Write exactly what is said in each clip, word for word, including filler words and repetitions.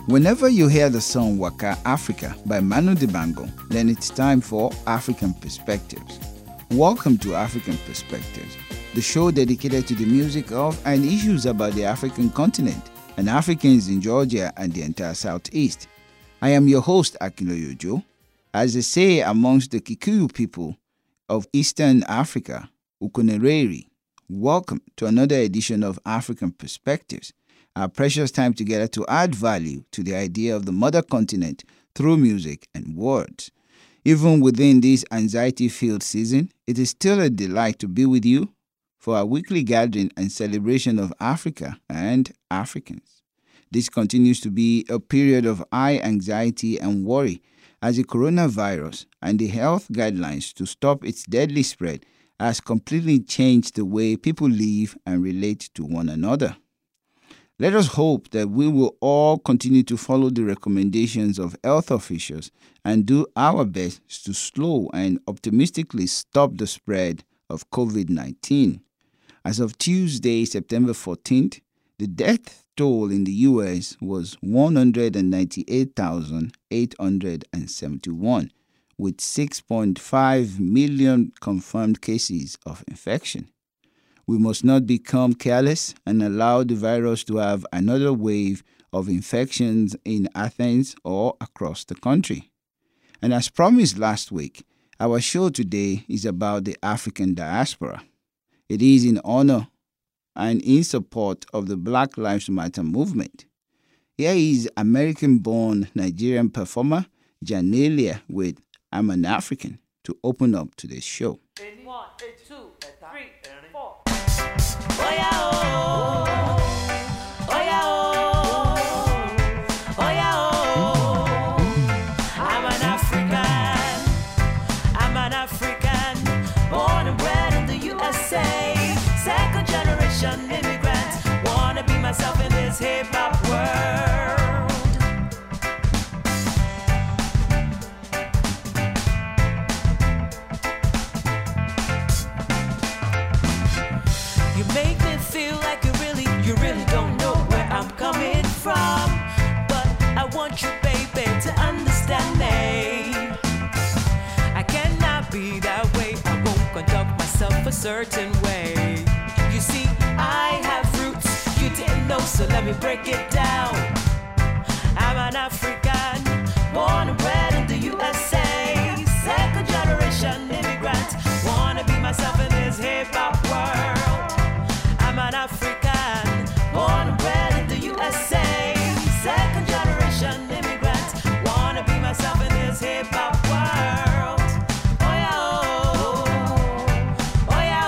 Whenever you hear the song Waka Africa by Manu Dibango, then it's time for African Perspectives. Welcome to African Perspectives, the show dedicated to the music of and issues about the African continent and Africans in Georgia and the entire Southeast. I am your host, Akinloye Ojo. As they say amongst the Kikuyu people of Eastern Africa, Ukunereri, welcome to another edition of African Perspectives, our precious time together to add value to the idea of the mother continent through music and words. Even within this anxiety-filled season, it is still a delight to be with you for our weekly gathering and celebration of Africa and Africans. This continues to be a period of high anxiety and worry as the coronavirus and the health guidelines to stop its deadly spread has completely changed the way people live and relate to one another. Let us hope that we will all continue to follow the recommendations of health officials and do our best to slow and optimistically stop the spread of covid nineteen. As of Tuesday, September fourteenth, the death toll in the U S was one hundred ninety-eight thousand eight hundred seventy-one, with six point five million confirmed cases of infection. We must not become careless and allow the virus to have another wave of infections in Athens or across the country. And as promised last week, our show today is about the African diaspora. It is in honor and in support of the Black Lives Matter movement. Here is American-born Nigerian performer Janelia with I'm an African to open up today's show. One, two, three, four. Oh yeah, oh, oh yeah, oh, oh yeah, oh. I'm an African, I'm an African, born and bred in the U S A, second generation immigrant, wanna be myself in this hip hop world. You make me feel like you really, you really don't know where I'm coming from. But I want you, baby, to understand me. I cannot be that way. I won't conduct myself a certain way. You see, I have roots you didn't know, so let me break it down. I'm an African, born and bred in the U S A, second generation immigrant, wanna be myself in this hip hop world. I'm an African, born and bred in the U S A, second generation immigrant, wanna be myself in this hip hop world. Oh yeah, oh, oh yeah,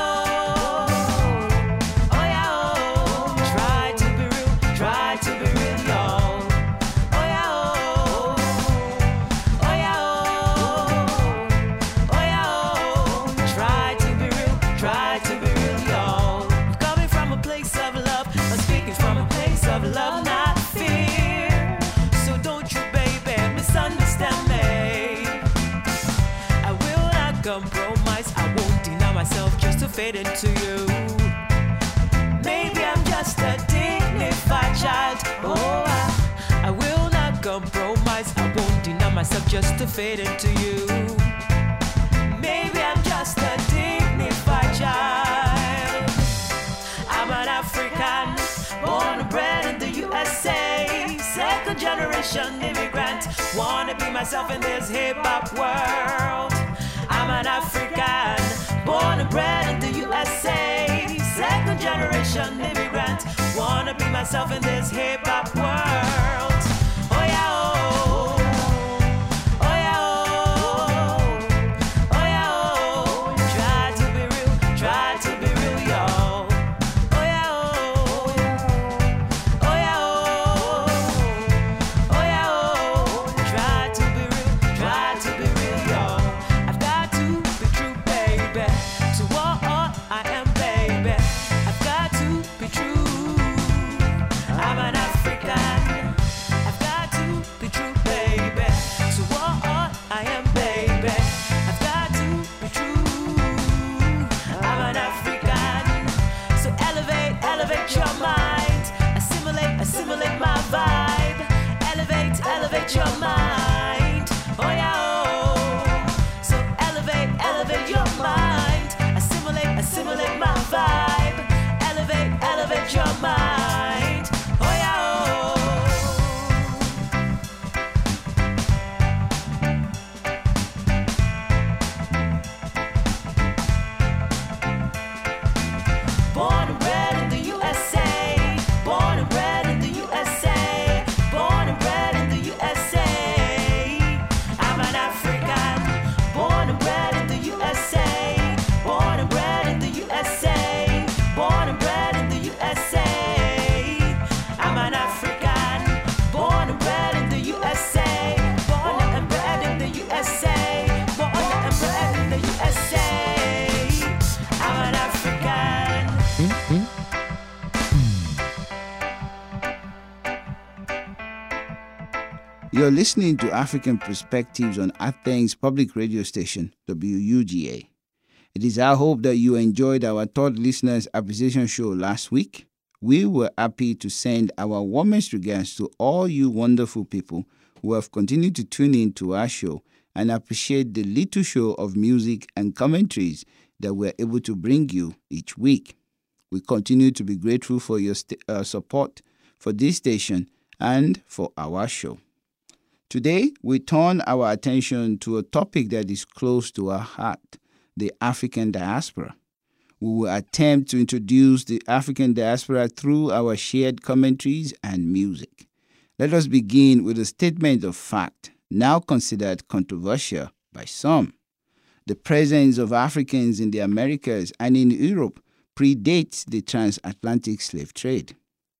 oh, oh yeah, oh. Try to be real, try to be real, y'all. Oh yeah, oh, oh yeah, oh, oh yeah, oh. Try to be real, try to be real, y'all. Coming from a place of love, I'm speaking from a place of love, not fear. So don't you, baby, misunderstand me. I will not compromise, I won't deny myself just to fit into you. Maybe I'm just a dignified child. Oh, I, I will not compromise, I won't deny myself just to fit into you. Maybe I'm just a dignified child. I'm an African, born and bred in the U S A, second generation immigrant, wanna be myself in this hip hop world. I'm an African, born and bred in the U S A, second generation immigrant, wanna be myself in this hip hop world. Oh yeah, oh, oh yeah, oh, oh yeah, oh. Try to be real, try to be real, y'all. Oh yeah, oh, oh yeah, oh, oh yeah, oh. Try to be real, try to be real, y'all. I've got to be true, baby, to what I am, baby. I've got to be true. I'm an African. You're listening to African Perspectives on Athens Public Radio Station, W U G A. It is our hope that you enjoyed our third listeners' appreciation show last week. We were happy to send our warmest regards to all you wonderful people who have continued to tune in to our show and appreciate the little show of music and commentaries that we're able to bring you each week. We continue to be grateful for your st- uh, support for this station and for our show. Today, we turn our attention to a topic that is close to our heart, the African diaspora. We will attempt to introduce the African diaspora through our shared commentaries and music. Let us begin with a statement of fact, now considered controversial by some. The presence of Africans in the Americas and in Europe predates the transatlantic slave trade.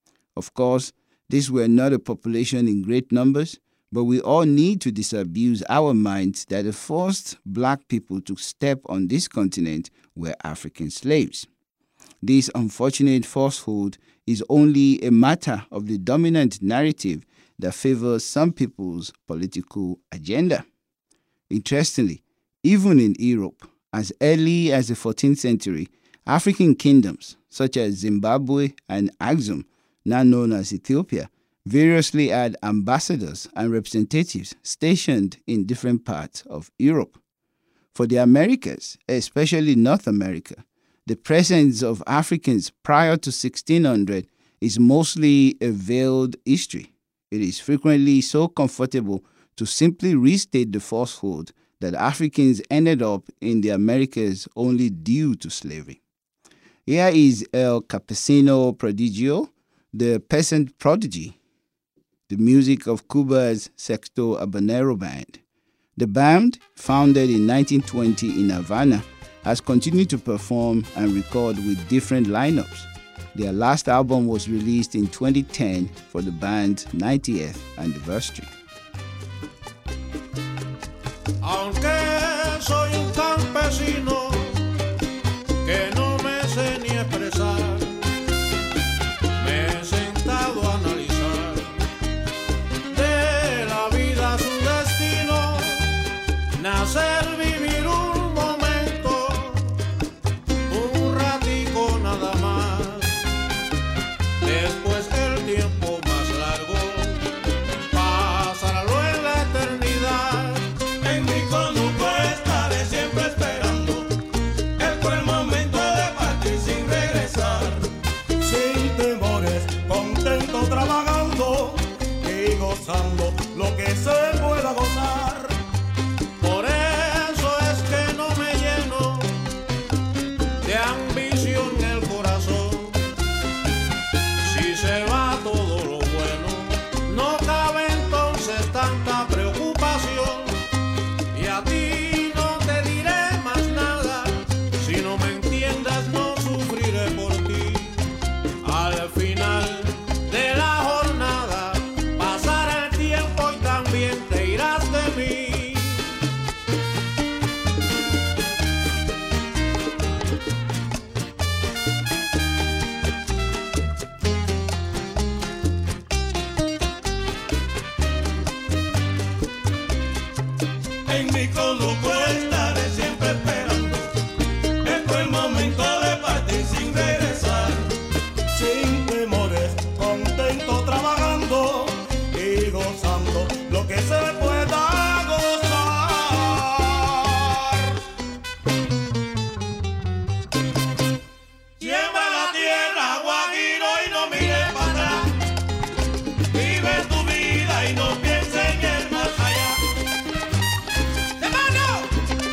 Of course, these were not a population in great numbers, but we all need to disabuse our minds that the first black people to step on this continent were African slaves. This unfortunate falsehood is only a matter of the dominant narrative that favors some people's political agenda. Interestingly, even in Europe, as early as the fourteenth century, African kingdoms such as Zimbabwe and Axum, now known as Ethiopia, variously had ambassadors and representatives stationed in different parts of Europe. For the Americas, especially North America, the presence of Africans prior to sixteen hundred is mostly a veiled history. It is frequently so comfortable to simply restate the falsehood that Africans ended up in the Americas only due to slavery. Here is El Campesino Prodigio, the peasant prodigy, the music of Cuba's Sexto Habanero Band. The band, founded in nineteen twenty in Havana, has continued to perform and record with different lineups. Their last album was released in twenty ten for the band's ninetieth anniversary. Aunque soy un campesino que no me sé ni expresar, me he sentado a analizar de la vida su destino, nacer, vivir un momento, un ratico nada más, después el tiempo más largo, pasarlo en la eternidad. En mi conuco estaré siempre esperando el cruel momento de partir sin regresar, sin temores, contento trabajando y gozando lo que se pueda gozar. Por eso es que no me lleno de ambición en el corazón. Si se va todo lo bueno, no cabe entonces tanta preocupación. Y a ti no te diré más nada, si no me entiendas no sufriré por ti. Al final de la jornada pasará el tiempo y también te irás de mí. En mi conuco estaré siempre esperando el cruel momento de partir sin regresar, sin temores, contento trabajando y gozando lo que se pueda gozar. Siembra la tierra, guajiro, y no mires para atrás. Vive tu vida y no pienses en el más allá. ¡Hermano!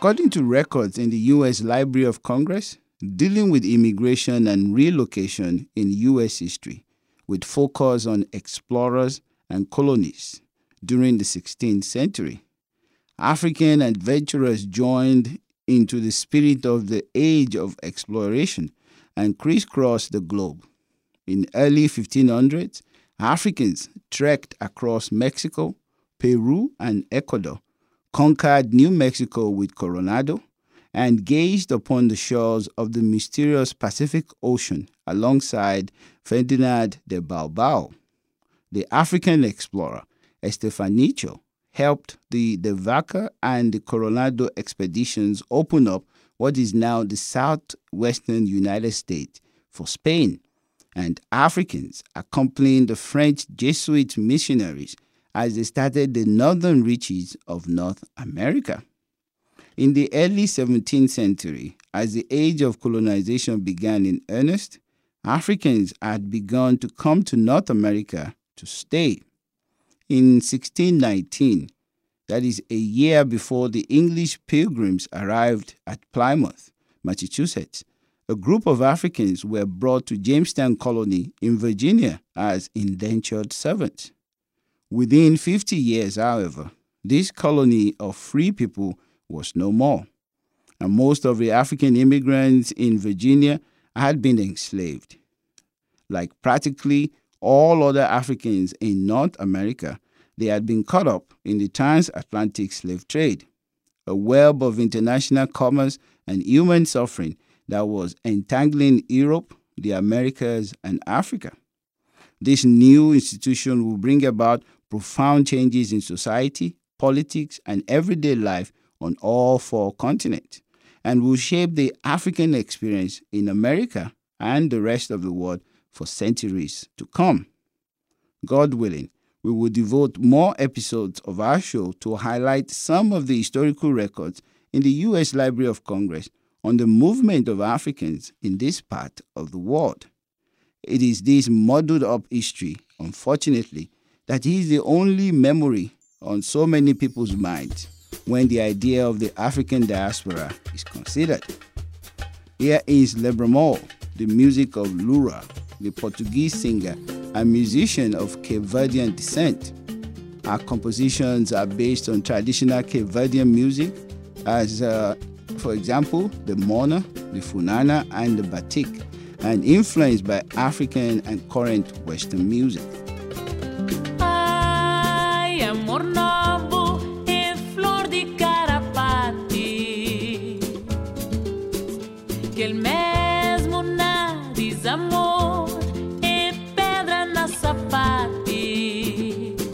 According to records in the U S Library of Congress, dealing with immigration and relocation in U S history, with focus on explorers and colonists during the sixteenth century, African adventurers joined into the spirit of the age of exploration and crisscrossed the globe. In early fifteen hundreds, Africans trekked across Mexico, Peru, and Ecuador, conquered New Mexico with Coronado, and gazed upon the shores of the mysterious Pacific Ocean alongside Ferdinand de Bilbao. The African explorer, Estefanicho, helped the De Vaca and the Coronado expeditions open up what is now the southwestern United States for Spain, and Africans accompanying the French Jesuit missionaries as they started the northern reaches of North America. In the early seventeenth century, as the age of colonization began in earnest, Africans had begun to come to North America to stay. In sixteen nineteen, that is a year before the English pilgrims arrived at Plymouth, Massachusetts, a group of Africans were brought to Jamestown Colony in Virginia as indentured servants. Within fifty years, however, this colony of free people was no more, and most of the African immigrants in Virginia had been enslaved. Like practically all other Africans in North America, they had been caught up in the transatlantic slave trade, a web of international commerce and human suffering that was entangling Europe, the Americas, and Africa. This new institution will bring about profound changes in society, politics, and everyday life on all four continents, and will shape the African experience in America and the rest of the world for centuries to come. God willing, we will devote more episodes of our show to highlight some of the historical records in the U S Library of Congress on the movement of Africans in this part of the world. It is this muddled up history, unfortunately, that is the only memory on so many people's minds when the idea of the African diaspora is considered. Here is Lebramol, the music of Lura, the Portuguese singer and musician of Cape Verdean descent. Our compositions are based on traditional Cape Verdean music, as, uh, for example, the Mona, the Funana, and the Batik, and influenced by African and current Western music. Ai, amor novo e flor di carapati, que el mesmo nariz amor e pedra na sapati.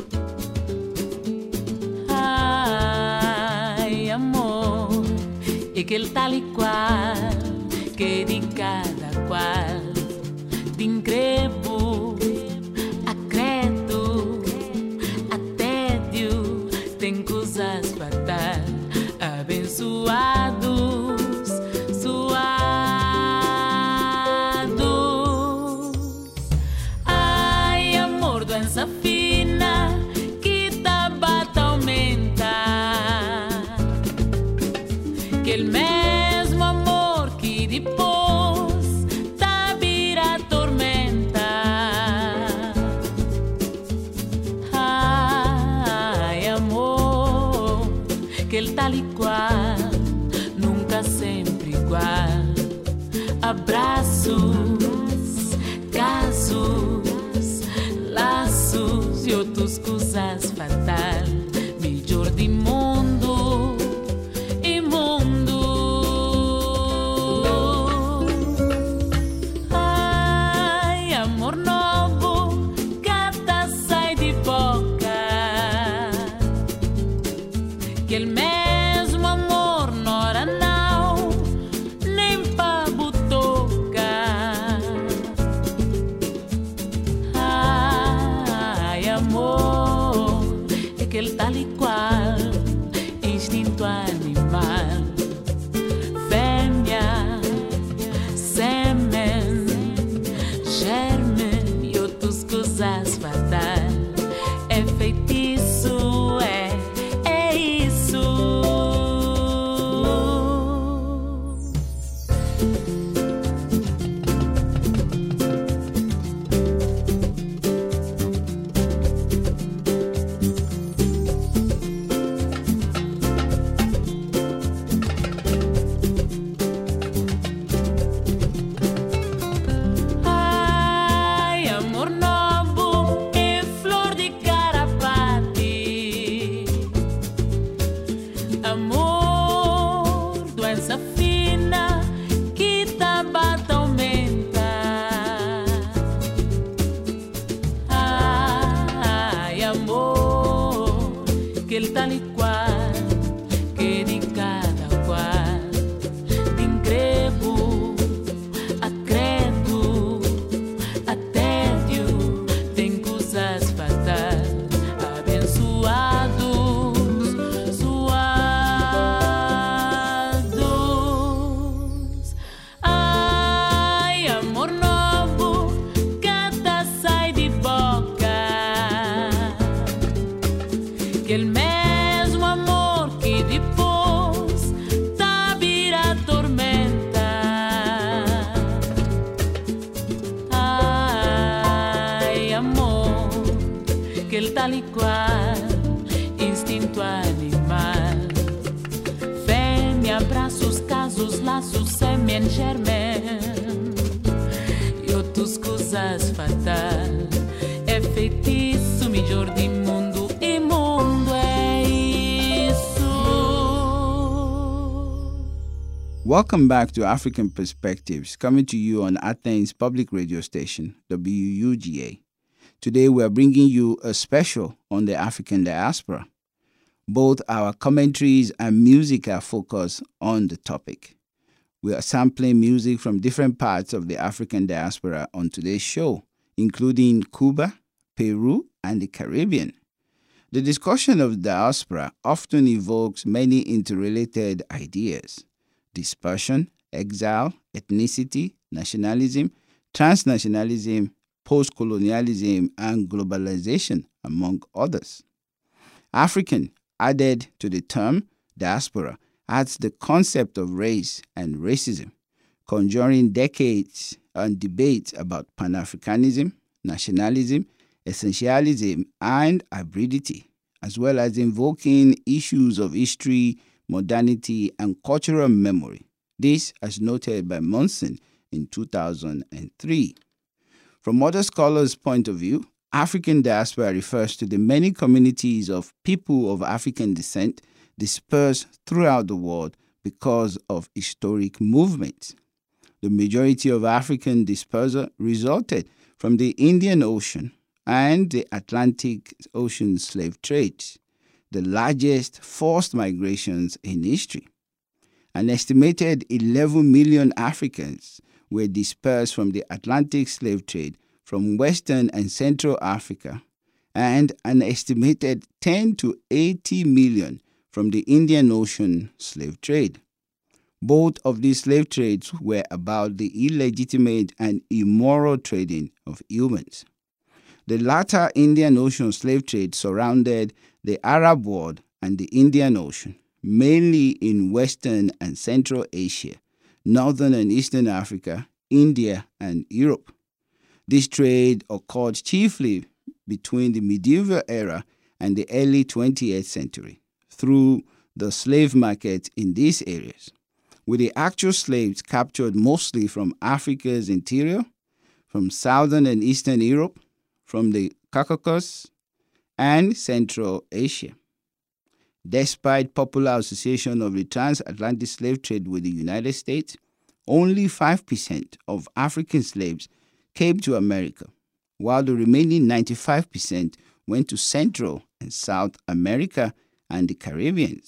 Ai, amor, e que el tal y cual, que di cada qual, d'increvo, a credo, a tédio, tem coisas fatal, abençoados, suados. Ai, amor, doença fina, que tabata aumenta, que el mesmo amor que depois tá vira tormenta. Ai, amor, que el tal y cual, nunca sempre igual. Abraços, casos, laços e outras coisas fatal. Melhor de mundo, imundo. Ai, amor novo, gata sai de boca, que el mesmo amor nora não, nem pa butoca. Ai, amor, é que tal y cual, instinto animal. Fêmea, abraços, casos, laços, semen, germen e outras coisas fatal. É feitiço, melhor do mundo, e mundo é isso. Welcome back to African Perspectives, coming to you on Athens Public Radio Station, W U G A. Today we are bringing you a special on the African diaspora. Both our commentaries and music are focused on the topic. We are sampling music from different parts of the African diaspora on today's show, including Cuba, Peru, and the Caribbean. The discussion of diaspora often evokes many interrelated ideas: dispersion, exile, ethnicity, nationalism, transnationalism, post-colonialism, and globalization, among others. African, added to the term diaspora, adds the concept of race and racism, conjuring decades and debates about Pan-Africanism, nationalism, essentialism, and hybridity, as well as invoking issues of history, modernity, and cultural memory. This, as noted by Monson in two thousand three. From other scholars' point of view, African diaspora refers to the many communities of people of African descent dispersed throughout the world because of historic movements. The majority of African dispersal resulted from the Indian Ocean and the Atlantic Ocean slave trades, the largest forced migrations in history. An estimated eleven million Africans were dispersed from the Atlantic slave trade from Western and Central Africa, and an estimated ten to eighty million from the Indian Ocean slave trade. Both of these slave trades were about the illegitimate and immoral trading of humans. The latter Indian Ocean slave trade surrounded the Arab world and the Indian Ocean, mainly in Western and Central Asia, Northern and Eastern Africa, India, and Europe. This trade occurred chiefly between the medieval era and the early twentieth century through the slave market in these areas, with the actual slaves captured mostly from Africa's interior, from Southern and Eastern Europe, from the Caucasus, and Central Asia. Despite popular association of the transatlantic slave trade with the United States, only five percent of African slaves came to America, while the remaining ninety-five percent went to Central and South America and the Caribbean.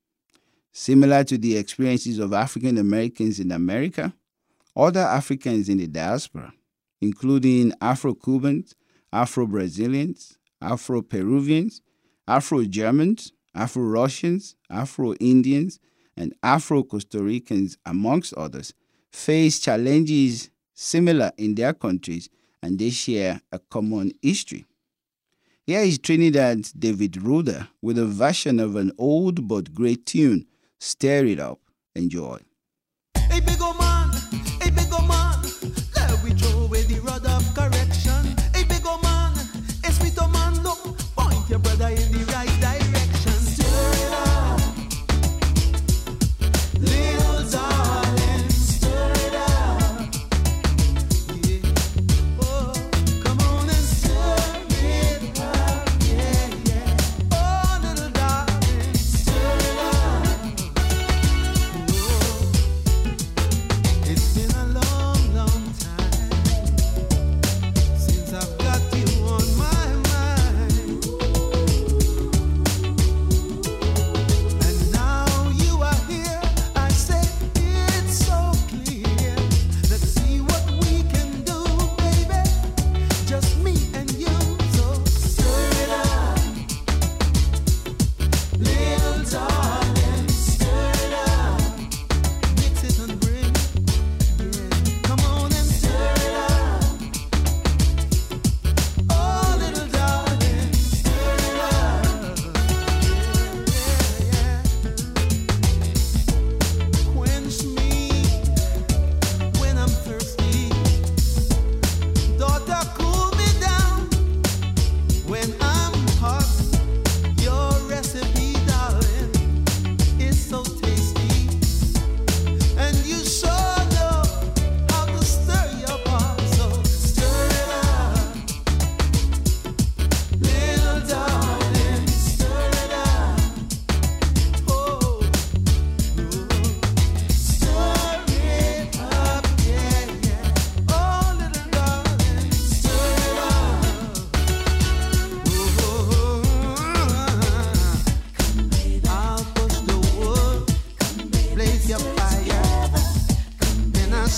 Similar to the experiences of African Americans in America, other Africans in the diaspora, including Afro-Cubans, Afro-Brazilians, Afro-Peruvians, Afro-Germans, Afro-Russians, Afro-Indians, and Afro-Costa Ricans, amongst others, face challenges similar in their countries, and they share a common history. Here is Trinidad's David Ruder with a version of an old but great tune, Stir It Up. Enjoy. Hey, big old man,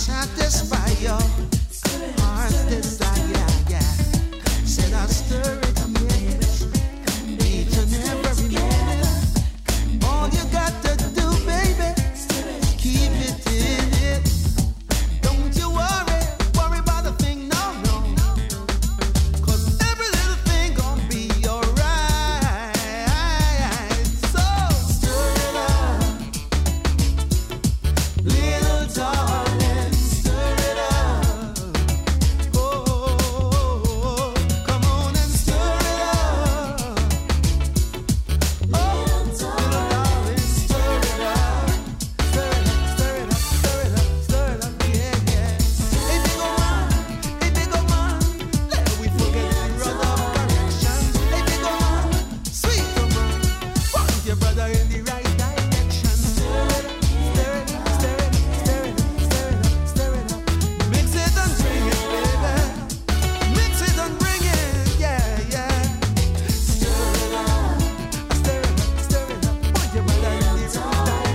satisfy your heart's desire. Yeah. Said I'll stir it up, yes, each and every minute. All you got to do, baby, keep it in it. Don't you worry, worry about a thing, no, no. 'Cause every little thing gon' be alright. So stir it up, little darling, stir it up. Oh, come on and stir it up. Oh, little darling, stir it up. Stir it up, stir it up, stir it up, stir it up, yeah, yeah. Hey, big ol' man, hey, big ol' man, let we forget the road of correction. Hey, big ol' man, sweet ol' man, point your brother in the right direction. Stir it up, stir it up, stir it up, stir it up, stir it up, stir it up. Mix it and bring it, baby. Mix it and bring it, yeah, yeah. Stir it up, stir it up, stir it up, point your brother in the right direction.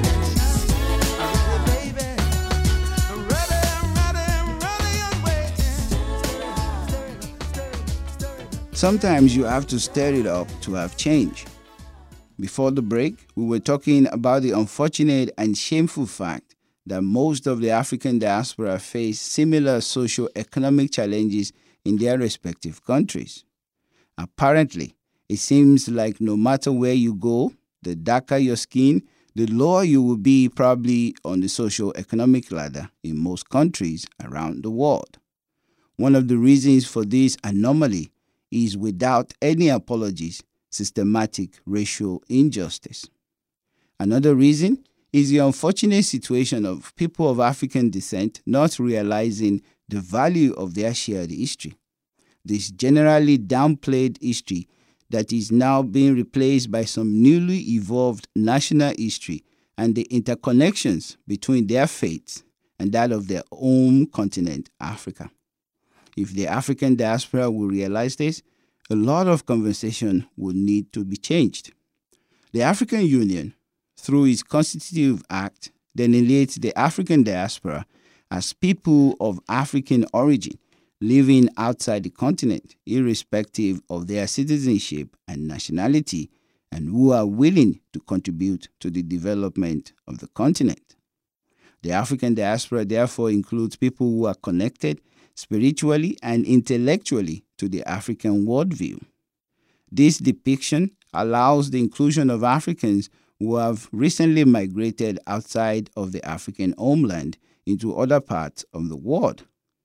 I'm ready, baby. I'm ready, I'm ready, I'm ready and waiting. Stir it up, stir it up, stir it up, stir it up. Sometimes you have to stir it up to have change. Before the break, we were talking about the unfortunate and shameful fact that most of the African diaspora face similar socio-economic challenges in their respective countries. Apparently, it seems like no matter where you go, the darker your skin, the lower you will be probably on the socio-economic ladder in most countries around the world. One of the reasons for this anomaly is, without any apologies, systematic racial injustice. Another reason is the unfortunate situation of people of African descent not realizing the value of their shared history. This generally downplayed history that is now being replaced by some newly evolved national history and the interconnections between their faiths and that of their home continent, Africa. If the African diaspora will realize this, a lot of conversation would need to be changed. The African Union, through its Constitutive Act, delineates the African diaspora as people of African origin living outside the continent, irrespective of their citizenship and nationality, and who are willing to contribute to the development of the continent. The African diaspora therefore includes people who are connected spiritually and intellectually to the African worldview. This depiction allows the inclusion of Africans who have recently migrated outside of the African homeland into other parts of the world,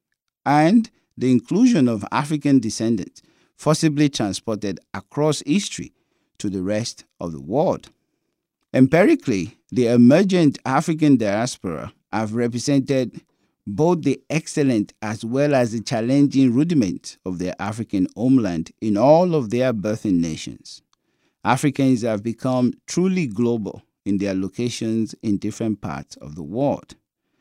and the inclusion of African descendants forcibly transported across history to the rest of the world. Empirically, the emergent African diaspora have represented both the excellent as well as the challenging rudiments of their African homeland in all of their birthing nations. Africans have become truly global in their locations in different parts of the world.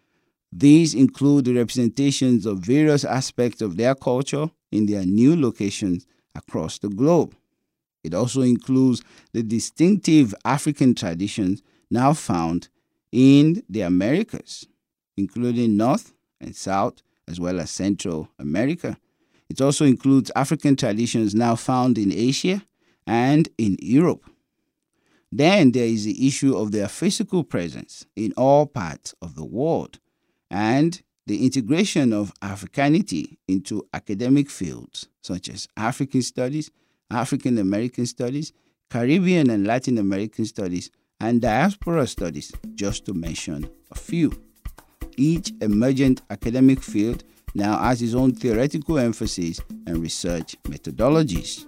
These include the representations of various aspects of their culture in their new locations across the globe. It also includes the distinctive African traditions now found in the Americas, including North and South, as well as Central America. It also includes African traditions now found in Asia and in Europe. Then there is the issue of their physical presence in all parts of the world, and the integration of Africanity into academic fields such as African studies, African American studies, Caribbean and Latin American studies, and diaspora studies, just to mention a few. Each emergent academic field now has its own theoretical emphasis and research methodologies.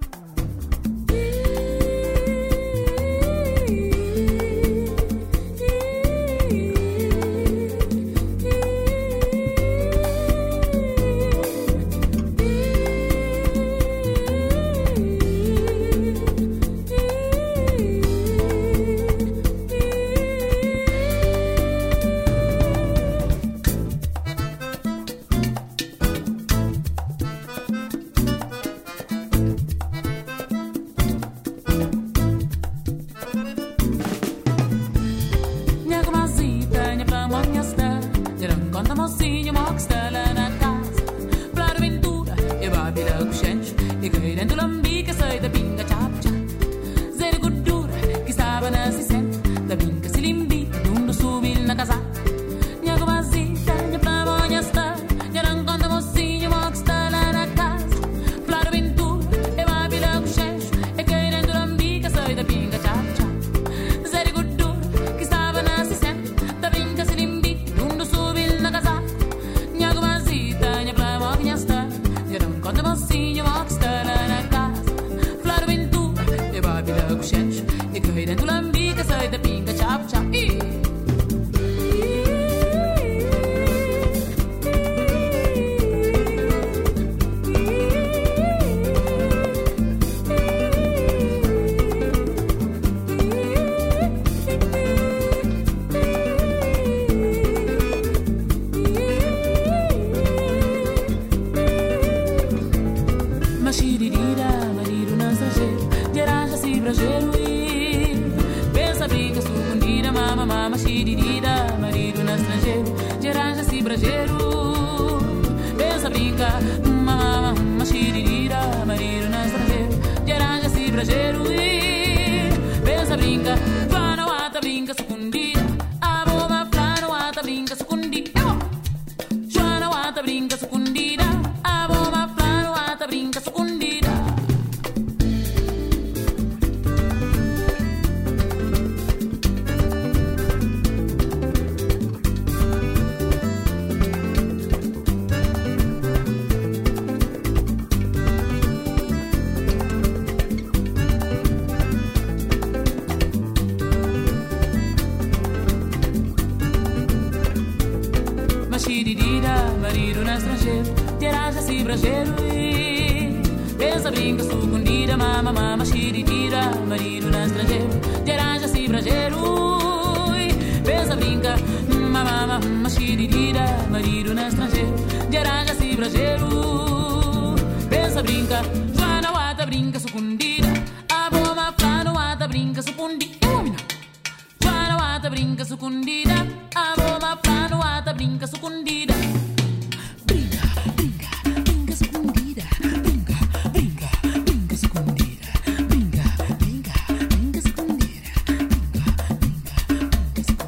brinca sucundida, aboma plano ata brinca sucundida. Machididida, marido na estrangeiro, tiraja se brajeiro e pensa brinca sucundida, mama, mama, machididida, marido na estrangeiro, tiraja se brajeiro e pensa brinca, mama, mama, machididida, marido na estrangeiro, tiraja se brajeiro, pensa brinca, Joana wata brinca sucundida, aboma plano wata brinca sucundida, Joana wata brinca sucundida, aboma plano wata brinca sucundida. Brinca, brinca, brinca sucundida. Brinca, brinca, brinca sucundida. Brinca, brinca, brinca sucundida. Brinca, brinca,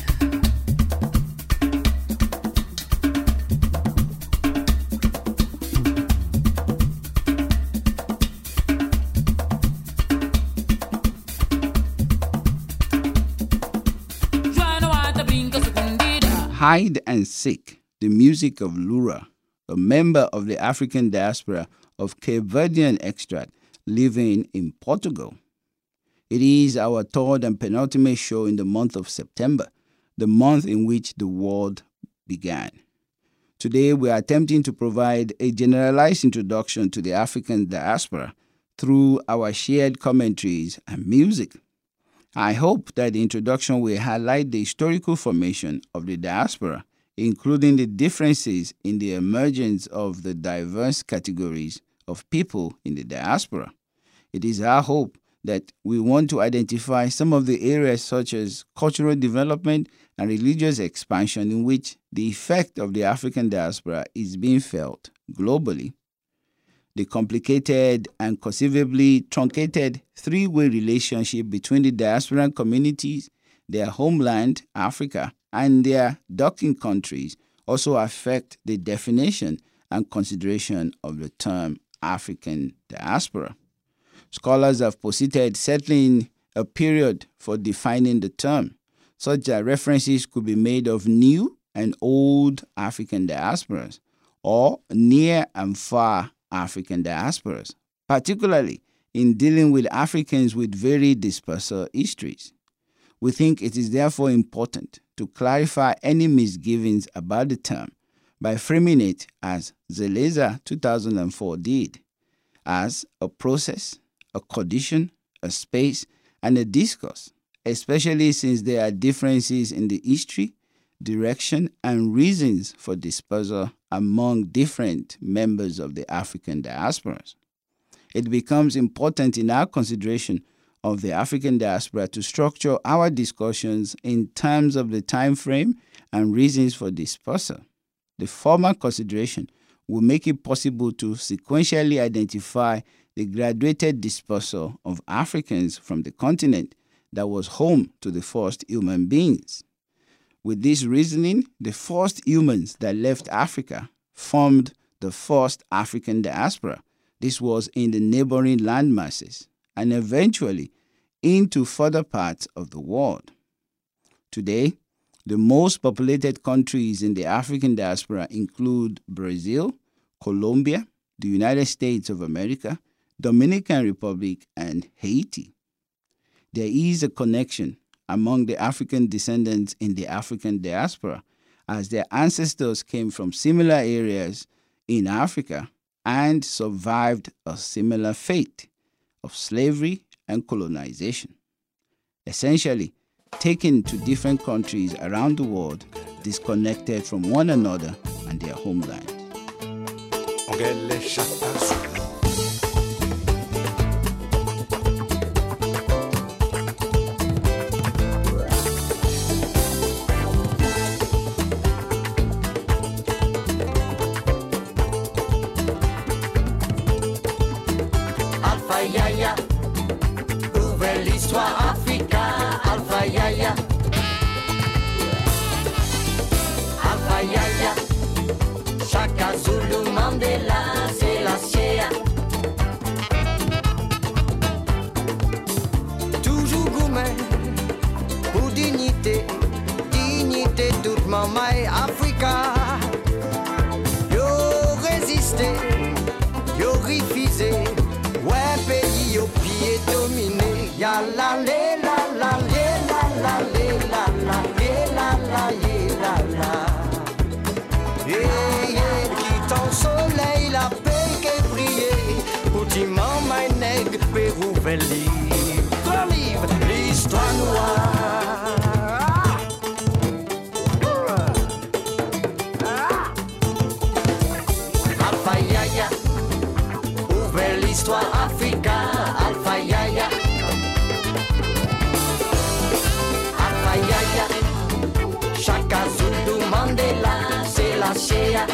brinca sucundida. Joana wata brinca sucundida. Hide and Seek, the music of Lura, a member of the African diaspora of Cape Verdean extract living in Portugal. It is our third and penultimate show in the month of September, the month in which the world began. Today, we are attempting to provide a generalized introduction to the African diaspora through our shared commentaries and music. I hope that the introduction will highlight the historical formation of the diaspora, including the differences in the emergence of the diverse categories of people in the diaspora. It is our hope that we want to identify some of the areas such as cultural development and religious expansion in which the effect of the African diaspora is being felt globally. The complicated and conceivably truncated three-way relationship between the diasporan communities, their homeland, Africa, and their docking countries also affect the definition and consideration of the term African diaspora. Scholars have posited settling a period for defining the term, such that references could be made of new and old African diasporas, or near and far African diasporas, particularly in dealing with Africans with very dispersal histories. We think it is therefore important to clarify any misgivings about the term by framing it as Zeleza two thousand four did, as a process, a condition, a space, and a discourse, especially since there are differences in the history, direction, and reasons for dispersal among different members of the African diasporas. It becomes important in our consideration of the African diaspora to structure our discussions in terms of the time frame and reasons for dispersal. The former consideration will make it possible to sequentially identify the graduated dispersal of Africans from the continent that was home to the first human beings. With this reasoning, the first humans that left Africa formed the first African diaspora. This was in the neighboring landmasses and eventually into further parts of the world. Today, the most populated countries in the African diaspora include Brazil, Colombia, the United States of America, Dominican Republic, and Haiti. There is a connection among the African descendants in the African diaspora, as their ancestors came from similar areas in Africa and survived a similar fate of slavery and colonization. Essentially, taken to different countries around the world, disconnected from one another and their homeland. Alpha Yaya, ouvre l'histoire africaine. Alpha Yaya, Alpha Yaya, chaque la le la la le la la le la la le la la le la la. Yeah, yeah, qui ton soleil la paix qui brille, ultimement my nègre pérouveli. Grand livre, l'histoire noire. Alpha Yaya, ouvre l'histoire Africa. Alpha Yaya, Alpha Yaya, Shaka Zulu Mandela, c'est la Shea.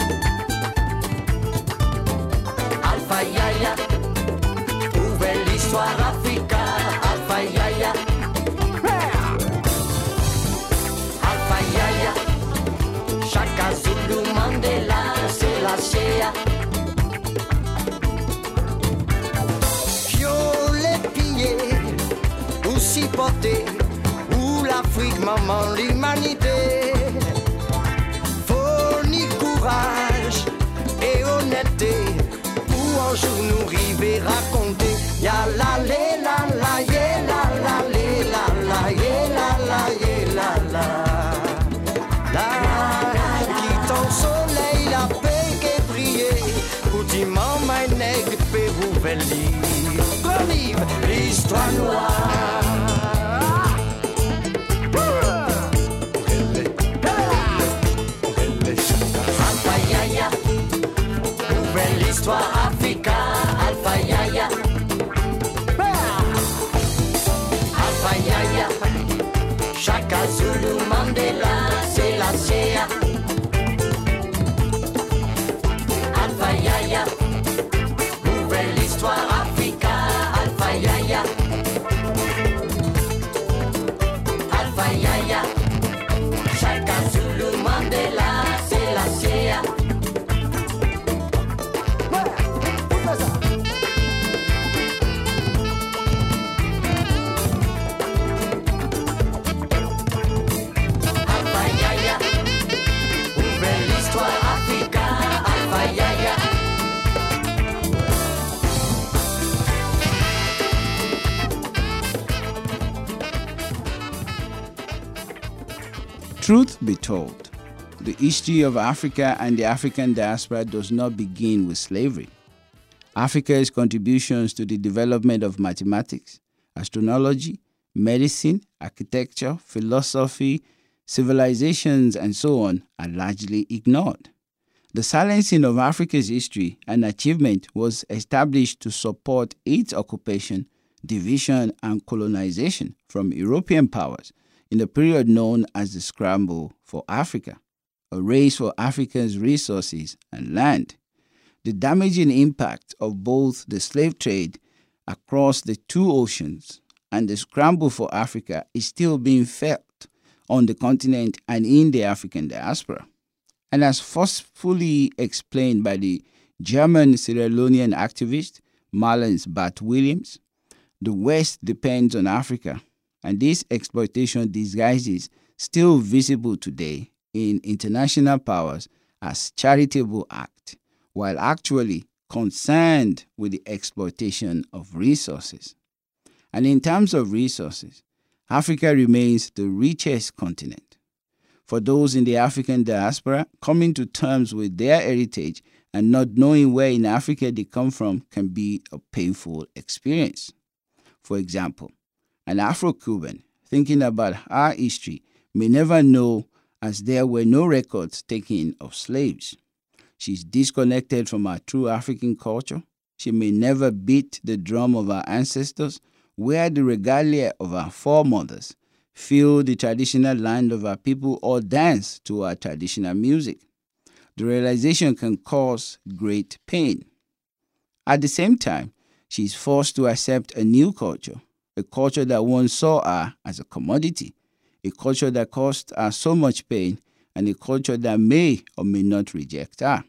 Alpha Yaya, ouvre l'histoire Africa. Alpha Yaya, Alpha Yaya, Shaka Zulu Mandela, c'est la Shea. Violet pillé, ou si porté, ou l'Afrique, maman, l'humanité. Faut ni courage et honnêteté, pour un jour nous river raconter. Ya la lé la la, yé la la lé la la, yé la la, yé la la. La, qui ton soleil, la paix qui brille, ultimement my nègre pérouveli. Revive l'histoire noire. Alpha Yaya, ouvre l'histoire Africa. Alpha Yaya, Alpha Yaya, Shaka Zulu Mandela, c'est la Shea. Alpha Yaya, ouvre l'histoire Africa. Alpha Yaya, Alpha Yaya, Shaka Zulu Mandela, c'est la Shea. Alpha Yaya, ouvre l'histoire Africa. Alpha Yaya. Truth be told, the history of Africa and the African diaspora does not begin with slavery. Africa's contributions to the development of mathematics, astronomy, medicine, architecture, philosophy, civilizations, and so on are largely ignored. The silencing of Africa's history and achievement was established to support its occupation, division, and colonization from European powers in the period known as the Scramble for Africa, a race for Africa's resources and land. The damaging impact of both the slave trade across the two oceans and the scramble for Africa is still being felt on the continent and in the African diaspora. And as forcefully explained by the German Sierra Leonean activist Marlens Bart Williams, the West depends on Africa, and this exploitation disguises still visible today in international powers as charitable act, while actually concerned with the exploitation of resources. And in terms of resources, Africa remains the richest continent. For those in the African diaspora, coming to terms with their heritage and not knowing where in Africa they come from can be a painful experience. For example, an Afro-Cuban thinking about her history may never know, as there were no records taken of slaves. She's disconnected from her true African culture. She may never beat the drum of her ancestors, wear the regalia of her foremothers, feel the traditional land of her people, or dance to her traditional music. The realization can cause great pain. At the same time, she is forced to accept a new culture, a culture that once saw her as a commodity, a culture that caused her so much pain, and a culture that may or may not reject her.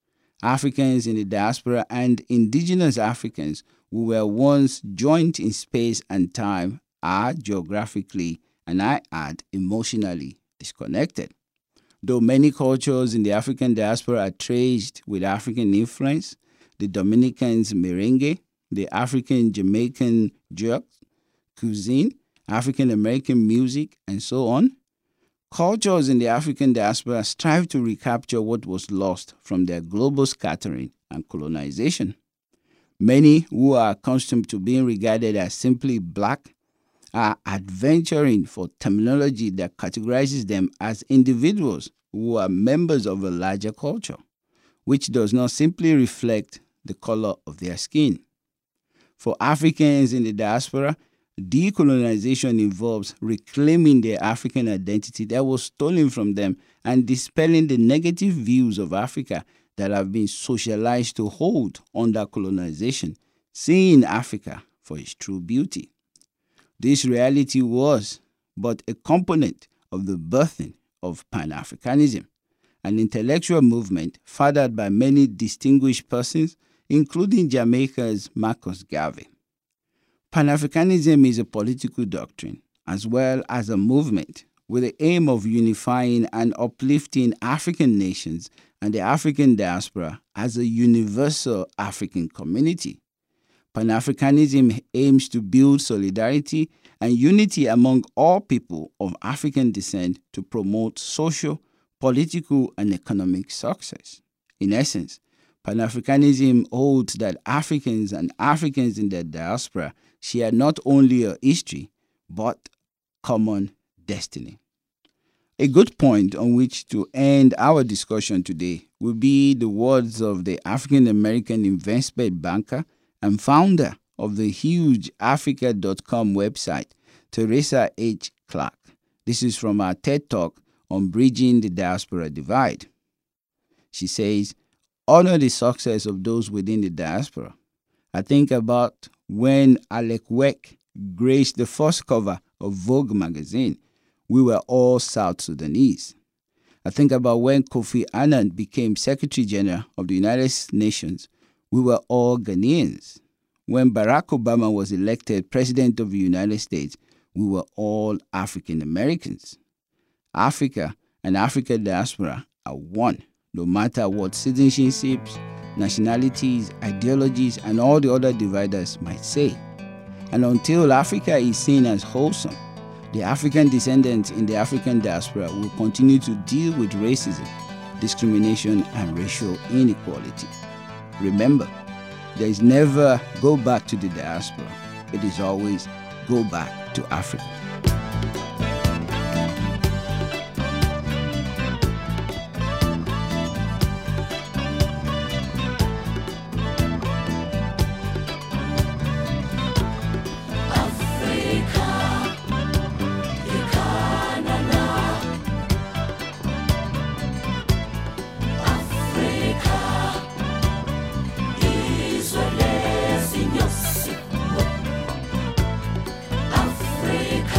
Africans in the diaspora and indigenous Africans who were once joined in space and time are geographically, and I add emotionally, disconnected. Though many cultures in the African diaspora are traced with African influence, the Dominicans merengue, the African Jamaican jerk, cuisine, African American music, and so on. Cultures in the African diaspora strive to recapture what was lost from their global scattering and colonization. Many who are accustomed to being regarded as simply black are adventuring for terminology that categorizes them as individuals who are members of a larger culture, which does not simply reflect the color of their skin. For Africans in the diaspora, decolonization involves reclaiming their African identity that was stolen from them and dispelling the negative views of Africa that have been socialized to hold under colonization, seeing Africa for its true beauty. This reality was but a component of the birthing of Pan-Africanism, an intellectual movement fathered by many distinguished persons, including Jamaica's Marcus Garvey. Pan-Africanism is a political doctrine as well as a movement with the aim of unifying and uplifting African nations and the African diaspora as a universal African community. Pan-Africanism aims to build solidarity and unity among all people of African descent to promote social, political, and economic success. In essence, Pan-Africanism holds that Africans and Africans in the diaspora share not only a history, but common destiny. A good point on which to end our discussion today will be the words of the African-American investment banker and founder of the huge Africa dot com website, Teresa H. Clark. This is from our TED Talk on Bridging the Diaspora Divide. She says, honor the success of those within the diaspora. I think about when Alec Weck graced the first cover of Vogue magazine. We were all South Sudanese. I think about when Kofi Annan became Secretary General of the United Nations. We were all Ghanaians. When Barack Obama was elected President of the United States, we were all African Americans. Africa and African diaspora are one, no matter what citizenships, nationalities, ideologies, and all the other dividers might say. And until Africa is seen as wholesome, the African descendants in the African diaspora will continue to deal with racism, discrimination, and racial inequality. Remember, there is never go back to the diaspora. It is always go back to Africa. Africa.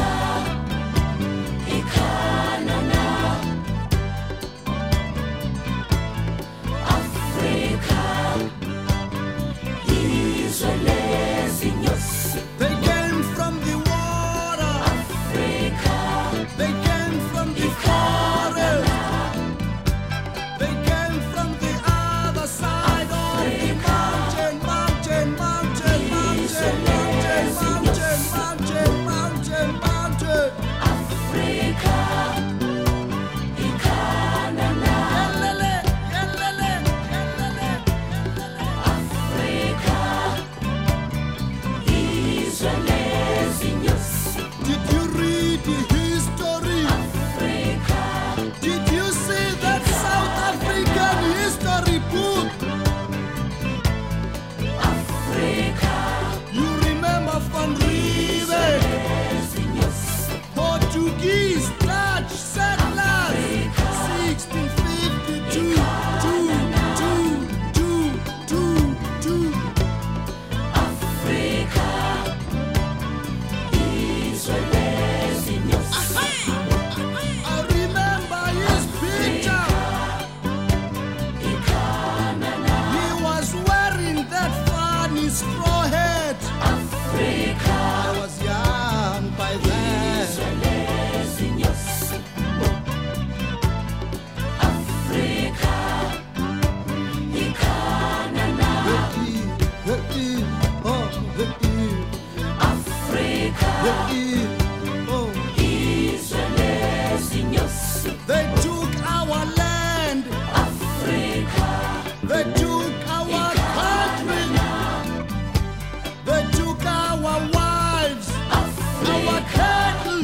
They took our country. They took our wives, our cattle.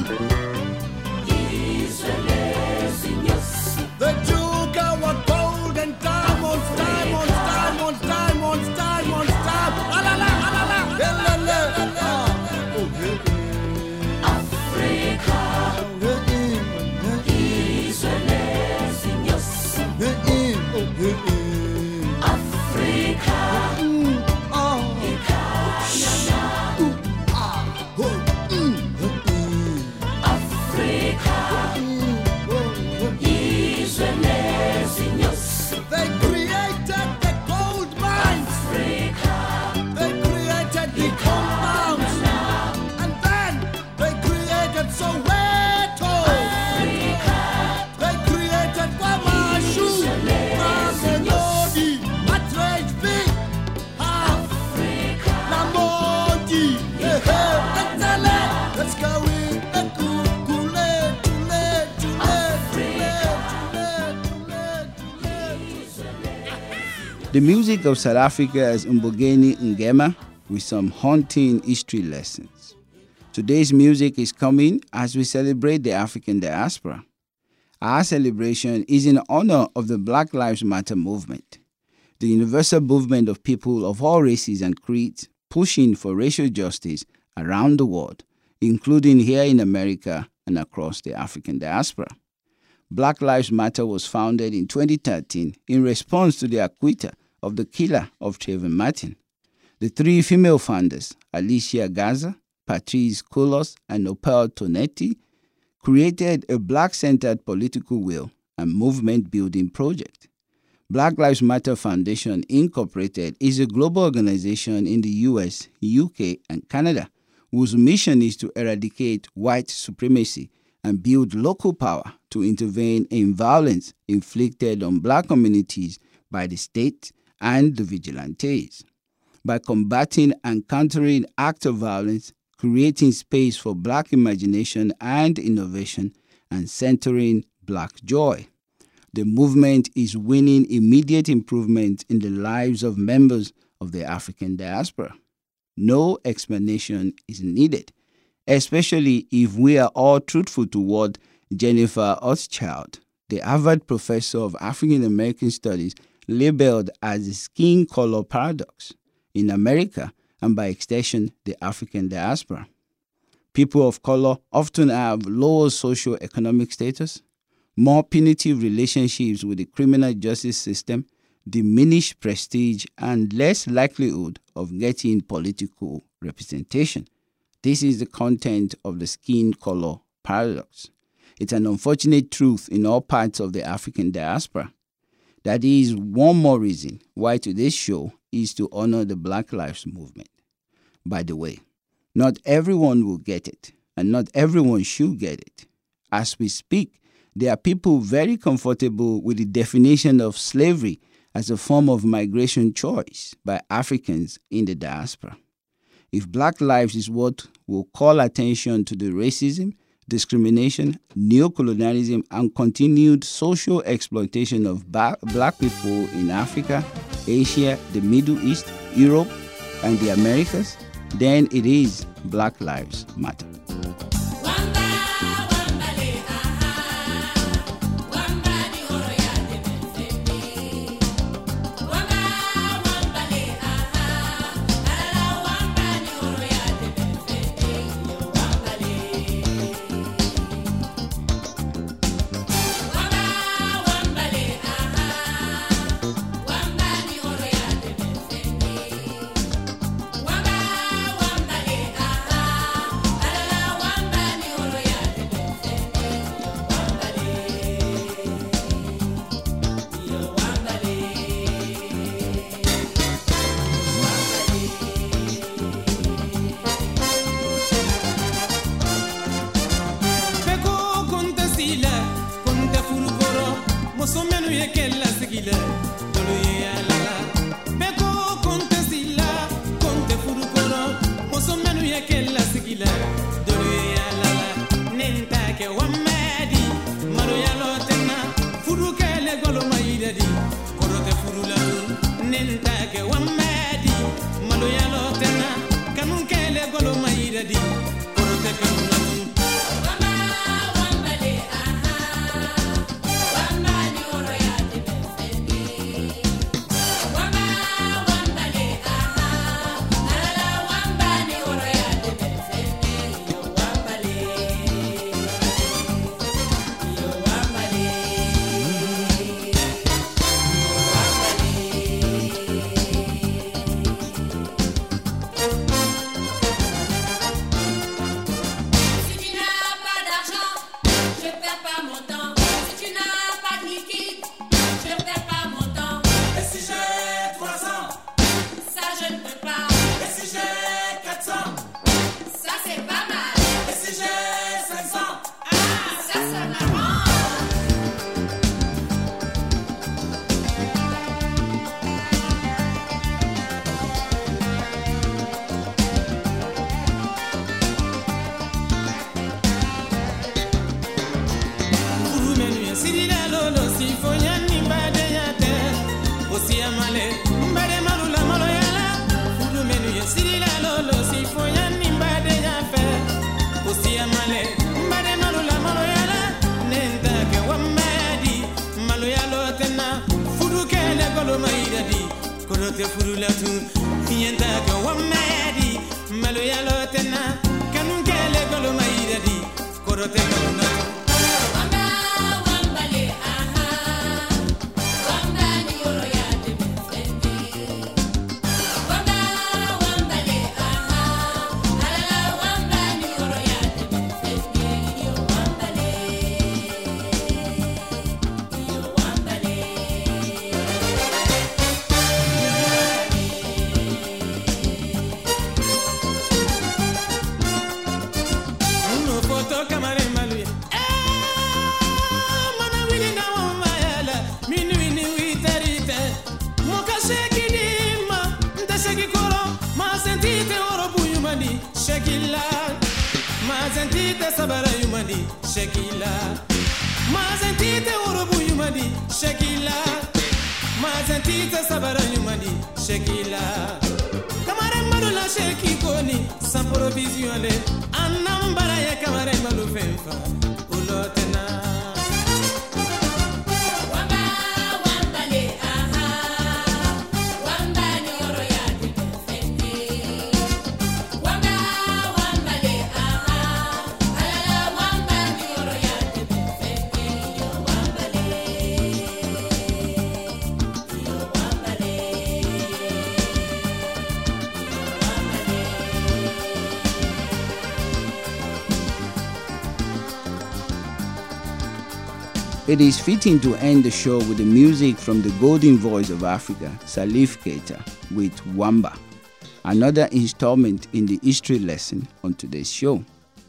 They took our gold and diamonds, diamonds, diamonds, diamonds, diamonds, diamonds. Alala, alala, alala, alala. Oh, hey, hey. Africa. Oh, hey, hey. Israel, Señor. Hey, hey. Oh, hey, hey. Africa. Mm, oh. They created the gold mines. They created the compounds. And then they created Soweto. They created Kwamashu, Mamelodi, Matrejvi, Namoji. Hey, hey, Etele. Let's go in. Ekukule, tule, tule, tule, tule, tule, tule. The music of South Africa is Mbogeni Ngema with some haunting history lessons. Today's music is coming as we celebrate the African diaspora. Our celebration is in honor of the Black Lives Matter movement, the universal movement of people of all races and creeds pushing for racial justice around the world, including here in America and across the African diaspora. Black Lives Matter was founded in twenty thirteen in response to the acquittal of the killer of Trayvon Martin. The three female founders, Alicia Gaza, Patrice Cullors, and Opal Tonetti, created a black-centered political will and movement-building project. Black Lives Matter Foundation, Incorporated is a global organization in the U S, U K, and Canada whose mission is to eradicate white supremacy and build local power to intervene in violence inflicted on black communities by the state and the vigilantes. By combating and countering acts of violence, creating space for black imagination and innovation, and centering black joy. The movement is winning immediate improvement in the lives of members of the African diaspora. No explanation is needed, especially if we are all truthful toward Jennifer Rothschild, the Harvard professor of African American Studies, labeled as the skin color paradox in America and by extension the African diaspora. People of color often have lower socio-economic status, more punitive relationships with the criminal justice system, diminished prestige, and less likelihood of getting political representation. This is the content of the skin color paradox. It's an unfortunate truth in all parts of the African diaspora. That is one more reason why today's show is to honor the Black Lives Movement. By the way, not everyone will get it, and not everyone should get it. As we speak, there are people very comfortable with the definition of slavery as a form of migration choice by Africans in the diaspora. If Black lives is what will call attention to the racism, discrimination, neocolonialism, and continued social exploitation of ba- black people in Africa, Asia, the Middle East, Europe, and the Americas, then it is Black Lives Matter. Wamba, wamba, di korote kanuna tu Si tu n'as pas d'argent, je perds pas mon temps. Si tu n'as pas de liquide, je perds pas mon temps. Et si j'ai trois cents, Ça je ne peux pas, et si j'ai quatre cents, ça c'est pas mal. et si j'ai cinq cents, Ah, ça ça m'arrange. Furu menu ya sirila lolo si fonya ni mbade yate osi amale mbade malula malo yala Furu menu ya sirila lolo si fonya ni mbade yafe osi amale mbade malula malo yala nenda ke wamadi malo yalo tena furu kele golo maidadi korote furu la tu yenda ke wamadi malo yalo tena kanun kele golo maidadi korote kanuna Wamba wambale aha, wamba ni oro ya tebefendi. Wamba wambale aha, alala wamba ni oro ya tebefendi. Yo wambale, yo wambale. Uno foto kamare maluye. Eh, mana wili na wama yala. Minu ini witarite. Moka sheki dima. Nta sheki koro. Ma sentite oro bu yumadi. Shekila. Ma sentite sabara yumadi. Shekila. Ma sentite oro bu yumadi. Shekila. Ma sentite sabara yumadi. Shekila. Kamare malula sheki koni. Sans provision le. Anambara ya kamare malu femfa. Ulotena. Wamba wambale aha, wamba ni oro ya tebefendi. Wamba wambale aha, alala wamba ni oro ya tebefendi. Yo wambale, yo wambale. It is fitting to end the show with the music from the golden voice of Africa, Salif Keita, with Wamba, another installment in the history lesson on today's show.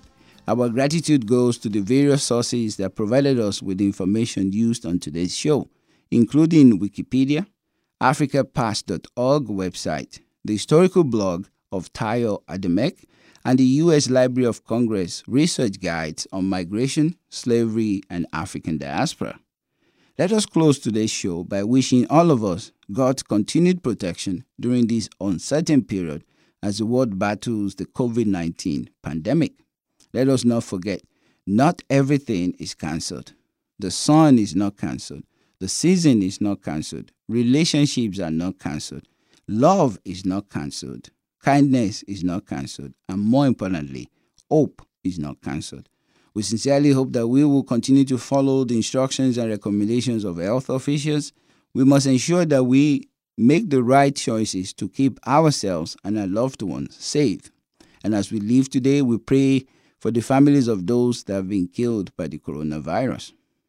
Our gratitude goes to the various sources that provided us with the information used on today's show, including Wikipedia, africa past dot org website, the historical blog of Tayo Ademek, and the U S Library of Congress research guides on migration, slavery, and African diaspora. Let us close today's show by wishing all of us God's continued protection during this uncertain period as the world battles the covid nineteen pandemic. Let us not forget, not everything is cancelled. The sun is not cancelled. The season is not cancelled. Relationships are not cancelled. Love is not cancelled. Kindness is not cancelled. And more importantly, hope is not cancelled. We sincerely hope that we will continue to follow the instructions and recommendations of health officials. We must ensure that we make the right choices to keep ourselves and our loved ones safe. And as we leave today, we pray for the families of those that have been killed by the coronavirus.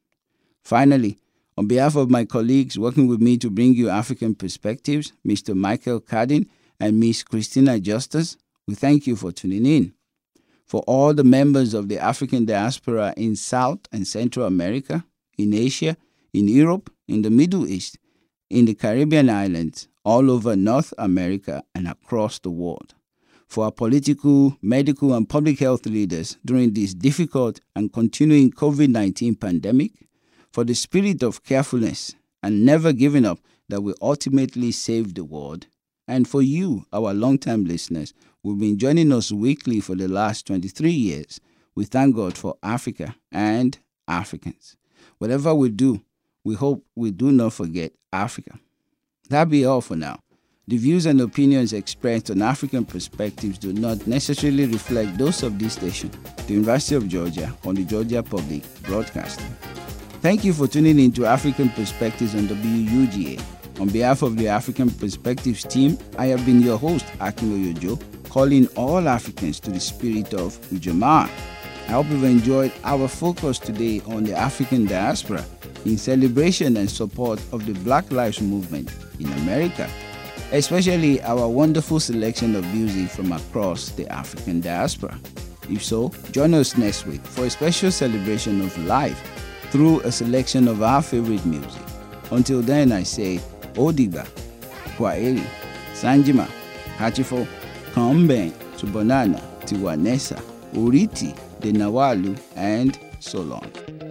Finally, on behalf of my colleagues working with me to bring you African Perspectives, Mister Michael Cardin and Miss Christina Justus, we thank you for tuning in. For all the members of the African diaspora in South and Central America, in Asia, in Europe, in the Middle East, in the Caribbean islands, all over North America, and across the world. For our political, medical, and public health leaders during this difficult and continuing covid nineteen pandemic, for the spirit of carefulness and never giving up that will ultimately save the world. And for you, our long-time listeners, who've been joining us weekly for the last twenty-three years, we thank God for Africa and Africans. Whatever we do, we hope we do not forget Africa. That be all for now. The views and opinions expressed on African Perspectives do not necessarily reflect those of this station, the University of Georgia, or the Georgia Public Broadcasting. Thank you for tuning in to African Perspectives on W U G A. On behalf of the African Perspectives team, I have been your host, Akin Oyojo, calling all Africans to the spirit of Ujamaa. I hope you've enjoyed our focus today on the African diaspora in celebration and support of the Black Lives Movement in America, especially our wonderful selection of music from across the African diaspora. If so, join us next week for a special celebration of life through a selection of our favorite music. Until then, I say, Odigba, Kwaeli, Sanjima, Hachifo, Kamben, Subonana, Tiwanesa, Uriti, Denawalu, and so long.